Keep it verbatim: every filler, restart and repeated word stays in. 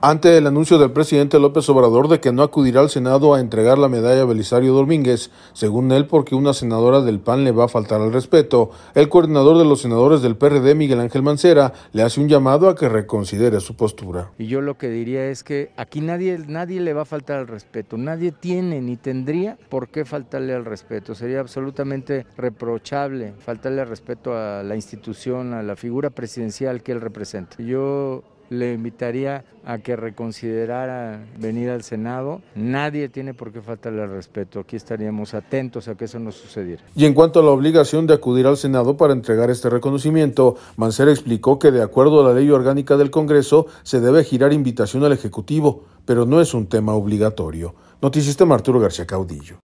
Ante el anuncio del presidente López Obrador de que no acudirá al Senado a entregar la medalla a Belisario Domínguez, según él porque una senadora del P A N le va a faltar al respeto, el coordinador de los senadores del P R D, Miguel Ángel Mancera, le hace un llamado a que reconsidere su postura. Y yo lo que diría es que aquí nadie, nadie le va a faltar al respeto, nadie tiene ni tendría por qué faltarle al respeto. Sería absolutamente reprochable faltarle al respeto a la institución, a la figura presidencial que él representa. Yo le invitaría a que reconsiderara venir al Senado. Nadie tiene por qué faltarle al respeto. Aquí estaríamos atentos a que eso no sucediera. Y en cuanto a la obligación de acudir al Senado para entregar este reconocimiento, Mancera explicó que de acuerdo a la ley orgánica del Congreso se debe girar invitación al Ejecutivo, pero no es un tema obligatorio. Noticista Arturo García Caudillo.